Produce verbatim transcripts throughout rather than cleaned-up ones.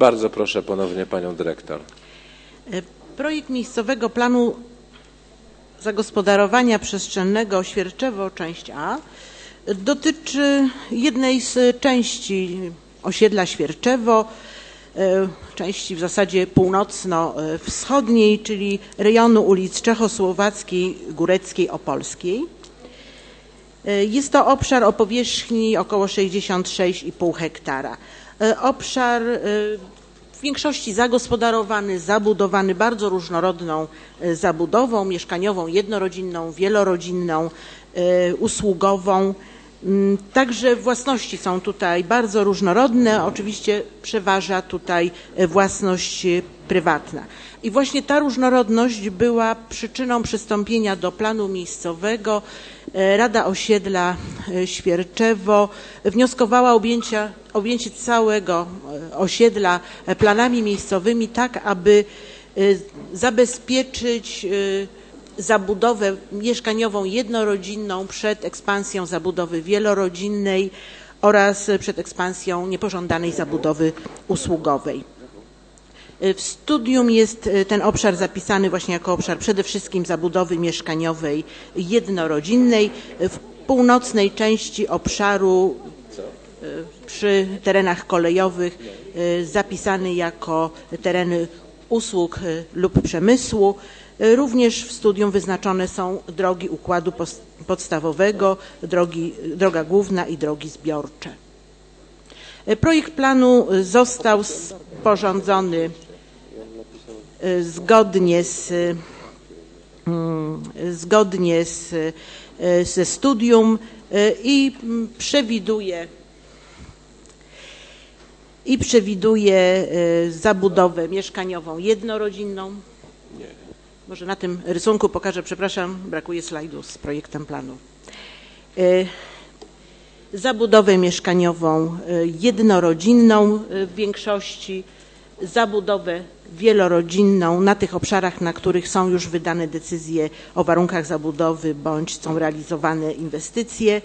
Bardzo proszę ponownie panią dyrektor. Projekt miejscowego planu zagospodarowania przestrzennego Świerczewo, część A, dotyczy jednej z części osiedla Świerczewo, części w zasadzie północno-wschodniej, czyli rejonu ulic Czechosłowackiej, Góreckiej, Opolskiej. Jest to obszar o powierzchni około sześćdziesiąt sześć i pół hektara. Obszar w większości zagospodarowany, zabudowany bardzo różnorodną zabudową mieszkaniową, jednorodzinną, wielorodzinną, usługową. Także własności są tutaj bardzo różnorodne, oczywiście przeważa tutaj własność prywatna. I właśnie ta różnorodność była przyczyną przystąpienia do planu miejscowego. Rada Osiedla Świerczewo wnioskowała o objęcie, objęcie całego osiedla planami miejscowymi, tak aby zabezpieczyć zabudowę mieszkaniową jednorodzinną przed ekspansją zabudowy wielorodzinnej oraz przed ekspansją niepożądanej zabudowy usługowej. W studium jest ten obszar zapisany właśnie jako obszar przede wszystkim zabudowy mieszkaniowej jednorodzinnej. W północnej części obszaru przy terenach kolejowych zapisany jako tereny usług lub przemysłu. Również w studium wyznaczone są drogi układu podstawowego, drogi, droga główna i drogi zbiorcze. Projekt planu został sporządzony zgodnie z, zgodnie z, ze studium i przewiduje i przewiduje zabudowę mieszkaniową jednorodzinną. Może na tym rysunku pokażę, przepraszam, brakuje slajdu z projektem planu. Zabudowę mieszkaniową jednorodzinną w większości, zabudowę wielorodzinną na tych obszarach, na których są już wydane decyzje o warunkach zabudowy bądź są realizowane inwestycje.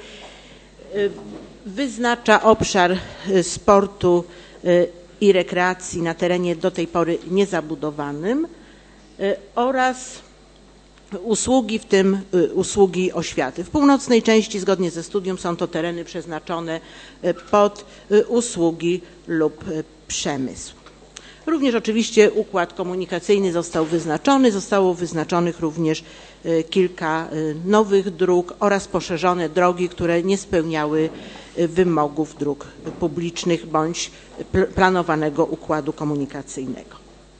Wyznacza obszar sportu i rekreacji na terenie do tej pory niezabudowanym oraz usługi, w tym usługi oświaty. W północnej części, zgodnie ze studium, są to tereny przeznaczone pod usługi lub przemysł. Również oczywiście układ komunikacyjny został wyznaczony, zostało wyznaczonych również kilka nowych dróg oraz poszerzone drogi, które nie spełniały wymogów dróg publicznych bądź planowanego układu komunikacyjnego.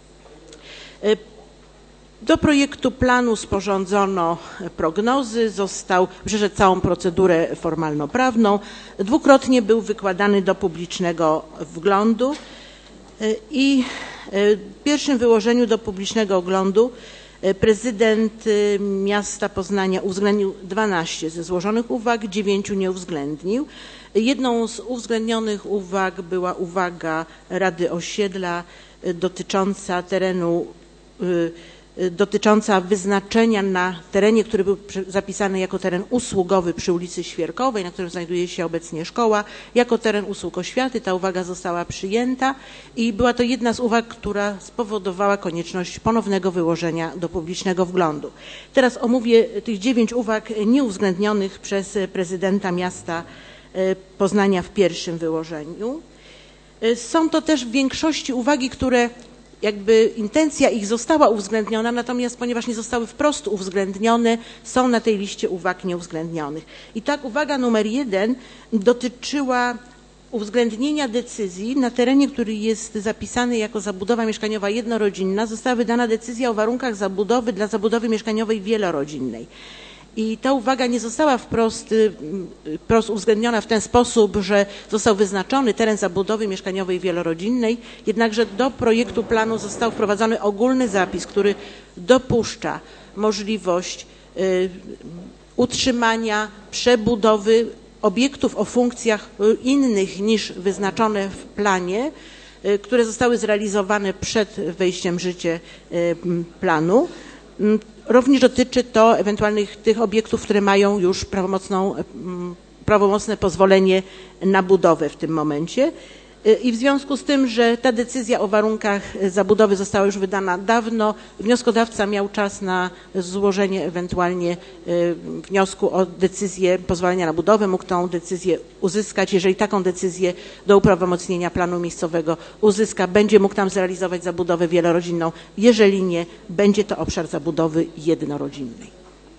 Do projektu planu sporządzono prognozy, został przeszedł całą procedurę formalno-prawną, dwukrotnie był wykładany do publicznego wglądu i w pierwszym wyłożeniu do publicznego oglądu prezydent miasta Poznania uwzględnił dwanaście ze złożonych uwag, dziewięciu nie uwzględnił. Jedną z uwzględnionych uwag była uwaga Rady Osiedla dotycząca terenu dotycząca wyznaczenia na terenie, który był zapisany jako teren usługowy przy ulicy Świerkowej, na którym znajduje się obecnie szkoła, jako teren usług oświaty. Ta uwaga została przyjęta i była to jedna z uwag, która spowodowała konieczność ponownego wyłożenia do publicznego wglądu. Teraz omówię tych dziewięć uwag nieuwzględnionych przez prezydenta miasta Poznania w pierwszym wyłożeniu. Są to też w większości uwagi, które jakby intencja ich została uwzględniona, natomiast ponieważ nie zostały wprost uwzględnione, są na tej liście uwag nieuwzględnionych. I tak uwaga numer jeden dotyczyła uwzględnienia decyzji na terenie, który jest zapisany jako zabudowa mieszkaniowa jednorodzinna. Została wydana decyzja o warunkach zabudowy dla zabudowy mieszkaniowej wielorodzinnej. I ta uwaga nie została wprost, wprost uwzględniona w ten sposób, że został wyznaczony teren zabudowy mieszkaniowej wielorodzinnej, jednakże do projektu planu został wprowadzony ogólny zapis, który dopuszcza możliwość y, utrzymania, przebudowy obiektów o funkcjach innych niż wyznaczone w planie, y, które zostały zrealizowane przed wejściem w życie y, planu. Również dotyczy to ewentualnych tych obiektów, które mają już prawomocną, prawomocne pozwolenie na budowę w tym momencie. I w związku z tym, że ta decyzja o warunkach zabudowy została już wydana dawno, wnioskodawca miał czas na złożenie ewentualnie wniosku o decyzję pozwolenia na budowę, mógł tą decyzję uzyskać. Jeżeli taką decyzję do uprawomocnienia planu miejscowego uzyska, będzie mógł tam zrealizować zabudowę wielorodzinną. Jeżeli nie, będzie to obszar zabudowy jednorodzinnej.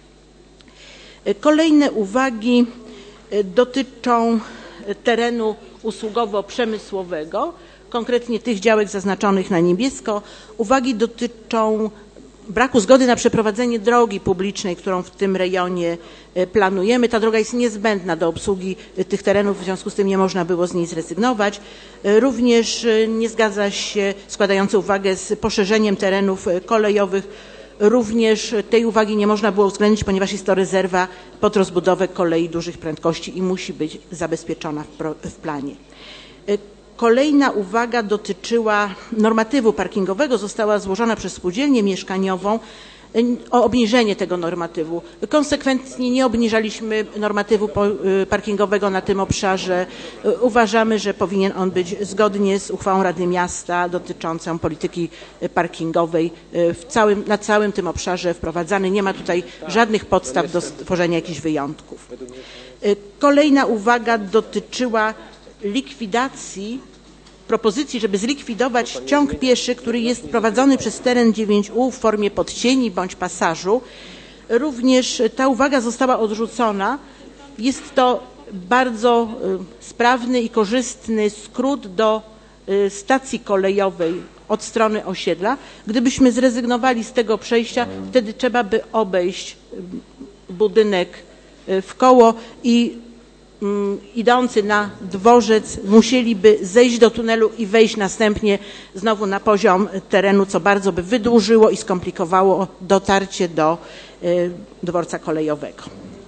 Kolejne uwagi dotyczą terenu usługowo-przemysłowego, konkretnie tych działek zaznaczonych na niebiesko. Uwagi dotyczą braku zgody na przeprowadzenie drogi publicznej, którą w tym rejonie planujemy. Ta droga jest niezbędna do obsługi tych terenów, w związku z tym nie można było z niej zrezygnować. Również nie zgadza się składający uwagę z poszerzeniem terenów kolejowych. Również tej uwagi nie można było uwzględnić, ponieważ jest to rezerwa pod rozbudowę kolei dużych prędkości i musi być zabezpieczona w planie. Kolejna uwaga dotyczyła normatywu parkingowego. Została złożona przez spółdzielnię mieszkaniową o obniżenie tego normatywu. Konsekwentnie nie obniżaliśmy normatywu parkingowego na tym obszarze. Uważamy, że powinien on być zgodnie z uchwałą Rady Miasta dotyczącą polityki parkingowej w całym, na całym tym obszarze wprowadzany. Nie ma tutaj żadnych podstaw do stworzenia jakichś wyjątków. Kolejna uwaga dotyczyła likwidacji propozycji, żeby zlikwidować ciąg pieszy, który jest prowadzony przez teren dziewięć U w formie podcieni bądź pasażu. Również ta uwaga została odrzucona. Jest to bardzo sprawny i korzystny skrót do stacji kolejowej od strony osiedla. Gdybyśmy zrezygnowali z tego przejścia, wtedy trzeba by obejść budynek w koło i idący na dworzec musieliby zejść do tunelu i wejść następnie znowu na poziom terenu, co bardzo by wydłużyło i skomplikowało dotarcie do dworca kolejowego.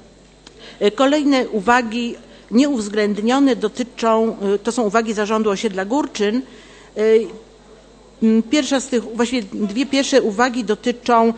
Kolejne uwagi nieuwzględnione dotyczą, to są uwagi Zarządu Osiedla Górczyn. Pierwsza z tych, właściwie dwie pierwsze uwagi dotyczą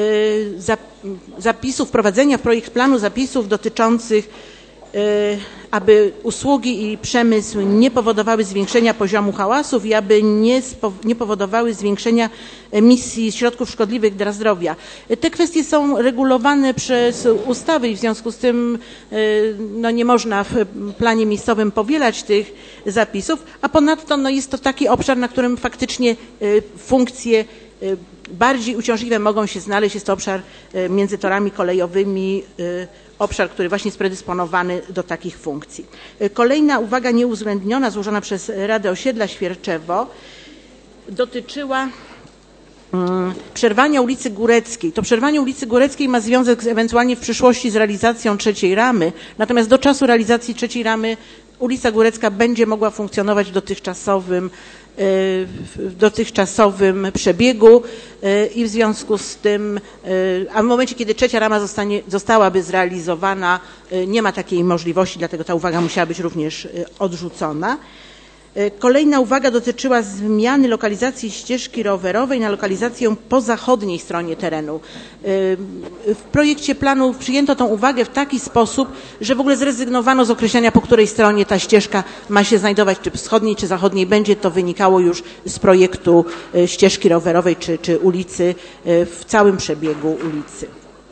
zapisów, wprowadzenia w projekt planu zapisów dotyczących aby usługi i przemysł nie powodowały zwiększenia poziomu hałasów i aby nie, nie powodowały zwiększenia emisji środków szkodliwych dla zdrowia. Te kwestie są regulowane przez ustawy i w związku z tym no, nie można w planie miejscowym powielać tych zapisów, a ponadto no, jest to taki obszar, na którym faktycznie funkcje bardziej uciążliwe mogą się znaleźć. Jest to obszar między torami kolejowymi, obszar, który właśnie jest predysponowany do takich funkcji. Kolejna uwaga nieuwzględniona, złożona przez Radę Osiedla Świerczewo, dotyczyła przerwania ulicy Góreckiej. To przerwanie ulicy Góreckiej ma związek z, ewentualnie w przyszłości z realizacją trzeciej ramy, natomiast do czasu realizacji trzeciej ramy ulica Górecka będzie mogła funkcjonować w dotychczasowym w dotychczasowym przebiegu i w związku z tym, a w momencie, kiedy trzecia rama zostanie, zostałaby zrealizowana, nie ma takiej możliwości, dlatego ta uwaga musiała być również odrzucona. Kolejna uwaga dotyczyła zmiany lokalizacji ścieżki rowerowej na lokalizację po zachodniej stronie terenu. W projekcie planu przyjęto tą uwagę w taki sposób, że w ogóle zrezygnowano z określenia, po której stronie ta ścieżka ma się znajdować, czy wschodniej, czy zachodniej. Będzie to wynikało już z projektu ścieżki rowerowej, czy, czy ulicy, w całym przebiegu ulicy.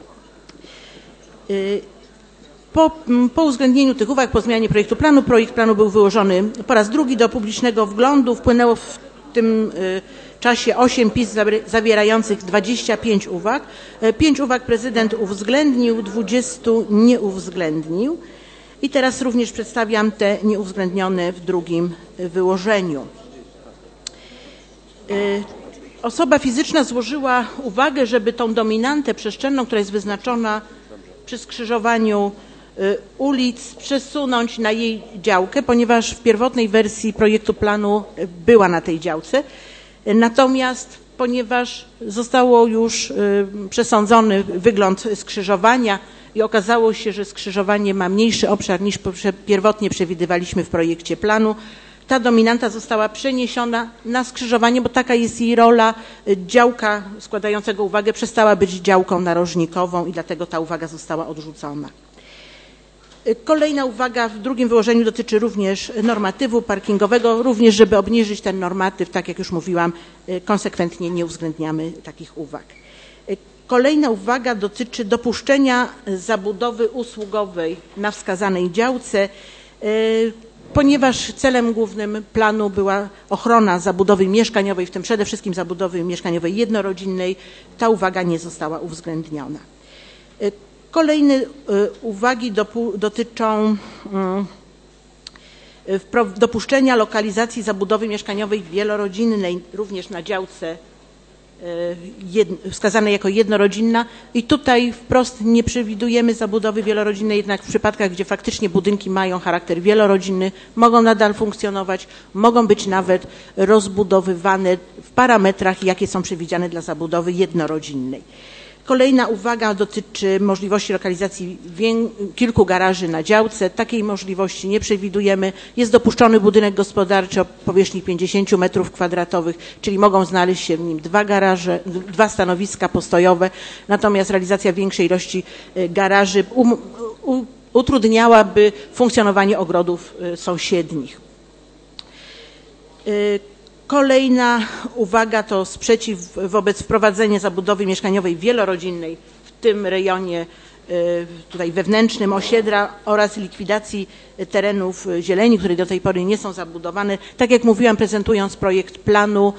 Po, po uwzględnieniu tych uwag, po zmianie projektu planu, projekt planu był wyłożony po raz drugi do publicznego wglądu. Wpłynęło w tym czasie osiem pism zawierających dwadzieścia pięć uwag. pięć uwag prezydent uwzględnił, dwadzieścia nie uwzględnił. I teraz również przedstawiam te nieuwzględnione w drugim wyłożeniu. Osoba fizyczna złożyła uwagę, żeby tą dominantę przestrzenną, która jest wyznaczona przy skrzyżowaniu ulic, przesunąć na jej działkę, ponieważ w pierwotnej wersji projektu planu była na tej działce. Natomiast ponieważ zostało już przesądzony wygląd skrzyżowania i okazało się, że skrzyżowanie ma mniejszy obszar niż pierwotnie przewidywaliśmy w projekcie planu, ta dominanta została przeniesiona na skrzyżowanie, bo taka jest jej rola. Działka składającego uwagę przestała być działką narożnikową i dlatego ta uwaga została odrzucona. Kolejna uwaga w drugim wyłożeniu dotyczy również normatywu parkingowego, również żeby obniżyć ten normatyw, tak jak już mówiłam, konsekwentnie nie uwzględniamy takich uwag. Kolejna uwaga dotyczy dopuszczenia zabudowy usługowej na wskazanej działce, ponieważ celem głównym planu była ochrona zabudowy mieszkaniowej, w tym przede wszystkim zabudowy mieszkaniowej jednorodzinnej, ta uwaga nie została uwzględniona. Kolejne uwagi dotyczą dopuszczenia lokalizacji zabudowy mieszkaniowej wielorodzinnej również na działce wskazanej jako jednorodzinna i tutaj wprost nie przewidujemy zabudowy wielorodzinnej, jednak w przypadkach, gdzie faktycznie budynki mają charakter wielorodzinny, mogą nadal funkcjonować, mogą być nawet rozbudowywane w parametrach, jakie są przewidziane dla zabudowy jednorodzinnej. Kolejna uwaga dotyczy możliwości lokalizacji kilku garaży na działce. Takiej możliwości nie przewidujemy. Jest dopuszczony budynek gospodarczy o powierzchni pięćdziesiąt metrów kwadratowych, czyli mogą znaleźć się w nim dwa garaże, dwa stanowiska postojowe, natomiast realizacja większej ilości garaży um, u, utrudniałaby funkcjonowanie ogrodów sąsiednich. Kolejna uwaga to sprzeciw wobec wprowadzenia zabudowy mieszkaniowej wielorodzinnej w tym rejonie tutaj wewnętrznym osiedla oraz likwidacji terenów zieleni, które do tej pory nie są zabudowane. Tak jak mówiłam, prezentując projekt planu,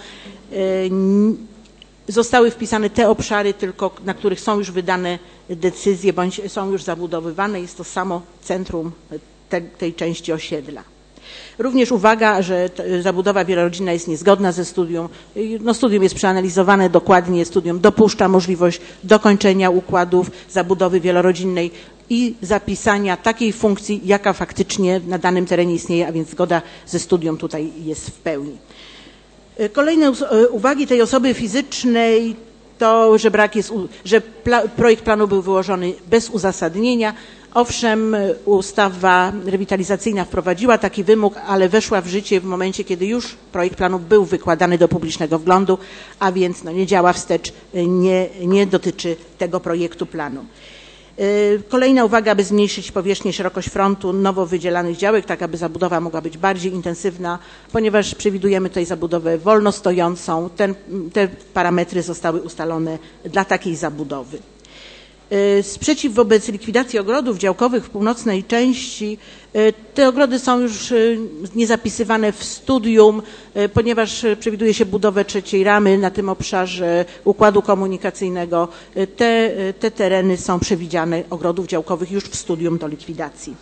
zostały wpisane te obszary tylko, na których są już wydane decyzje bądź są już zabudowywane. Jest to samo centrum te, tej części osiedla. Również uwaga, że zabudowa wielorodzinna jest niezgodna ze studium. No, studium jest przeanalizowane dokładnie, studium dopuszcza możliwość dokończenia układów zabudowy wielorodzinnej i zapisania takiej funkcji, jaka faktycznie na danym terenie istnieje, a więc zgoda ze studium tutaj jest w pełni. Kolejne uwagi tej osoby fizycznej to, że brak jest, że pla, projekt planu był wyłożony bez uzasadnienia. Owszem, ustawa rewitalizacyjna wprowadziła taki wymóg, ale weszła w życie w momencie, kiedy już projekt planu był wykładany do publicznego wglądu, a więc no, nie działa wstecz, nie, nie dotyczy tego projektu planu. Kolejna uwaga, aby zmniejszyć powierzchnię i szerokość frontu nowo wydzielanych działek, tak aby zabudowa mogła być bardziej intensywna, ponieważ przewidujemy tutaj zabudowę wolno stojącą. Ten, te parametry zostały ustalone dla takiej zabudowy. Sprzeciw wobec likwidacji ogrodów działkowych w północnej części. Te ogrody są już niezapisywane w studium, ponieważ przewiduje się budowę trzeciej ramy na tym obszarze układu komunikacyjnego. Te, te tereny są przewidziane ogrodów działkowych już w studium do likwidacji.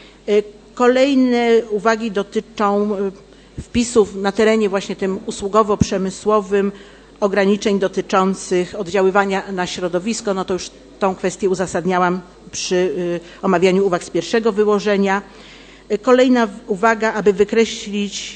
Kolejne uwagi dotyczą wpisów na terenie właśnie tym usługowo-przemysłowym ograniczeń dotyczących oddziaływania na środowisko. No to już tą kwestię uzasadniałam przy omawianiu uwag z pierwszego wyłożenia. Kolejna uwaga, aby wykreślić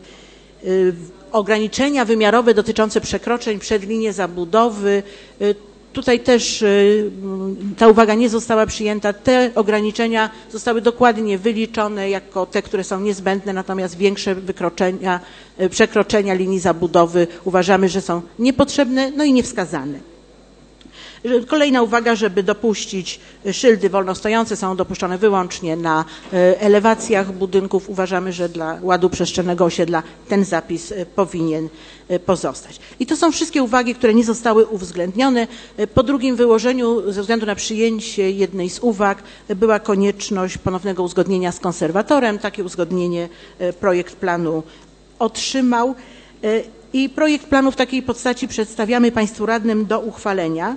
ograniczenia wymiarowe dotyczące przekroczeń przed linię zabudowy. Tutaj też ta uwaga nie została przyjęta. Te ograniczenia zostały dokładnie wyliczone jako te, które są niezbędne, natomiast większe wykroczenia, przekroczenia linii zabudowy uważamy, że są niepotrzebne, no i niewskazane. Kolejna uwaga, żeby dopuścić szyldy wolnostojące, są dopuszczone wyłącznie na elewacjach budynków. Uważamy, że dla ładu przestrzennego osiedla ten zapis powinien pozostać. I to są wszystkie uwagi, które nie zostały uwzględnione. Po drugim wyłożeniu, ze względu na przyjęcie jednej z uwag, była konieczność ponownego uzgodnienia z konserwatorem. Takie uzgodnienie projekt planu otrzymał i projekt planu w takiej postaci przedstawiamy Państwu radnym do uchwalenia.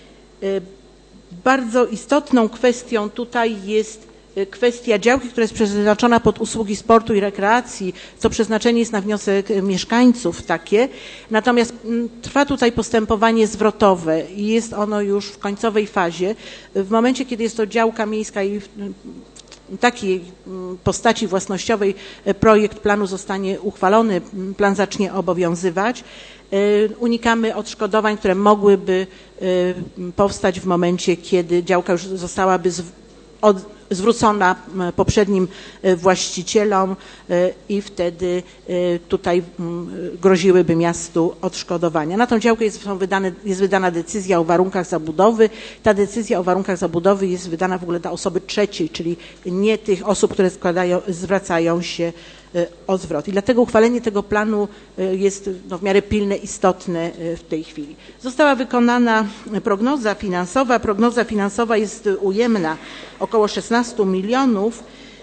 Bardzo istotną kwestią tutaj jest kwestia działki, która jest przeznaczona pod usługi sportu i rekreacji, co przeznaczenie jest na wniosek mieszkańców takie. Natomiast trwa tutaj postępowanie zwrotowe i jest ono już w końcowej fazie. W momencie, kiedy jest to działka miejska i w takiej postaci własnościowej projekt planu zostanie uchwalony, plan zacznie obowiązywać, unikamy odszkodowań, które mogłyby powstać w momencie, kiedy działka już zostałaby zwrócona poprzednim właścicielom i wtedy tutaj groziłyby miastu odszkodowania. Na tą działkę jest, są wydane, jest wydana decyzja o warunkach zabudowy. Ta decyzja o warunkach zabudowy jest wydana w ogóle dla osoby trzeciej, czyli nie tych osób, które składają, zwracają się o zwrot. I dlatego uchwalenie tego planu jest no, w miarę pilne, istotne w tej chwili. Została wykonana prognoza finansowa. Prognoza finansowa jest ujemna, około szesnaście milionów.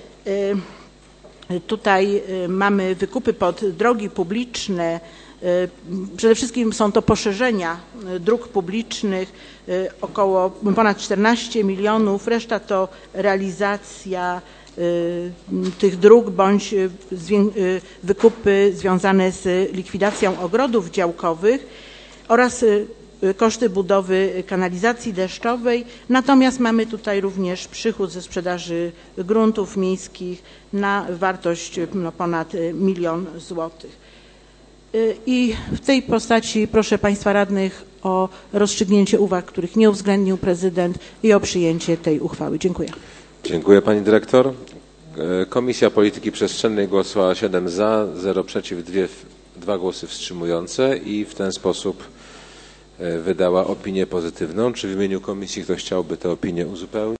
Tutaj mamy wykupy pod drogi publiczne. Przede wszystkim są to poszerzenia dróg publicznych, około ponad czternaście milionów. Reszta to realizacja tych dróg bądź wykupy związane z likwidacją ogrodów działkowych oraz koszty budowy kanalizacji deszczowej. Natomiast mamy tutaj również przychód ze sprzedaży gruntów miejskich na wartość no, ponad milion złotych. I w tej postaci proszę Państwa radnych o rozstrzygnięcie uwag, których nie uwzględnił prezydent i o przyjęcie tej uchwały. Dziękuję. Dziękuję Pani Dyrektor. Komisja Polityki Przestrzennej głosowała siedem za, zero przeciw, dwie, dwa głosy wstrzymujące i w ten sposób wydała opinię pozytywną. Czy w imieniu komisji ktoś chciałby tę opinię uzupełnić?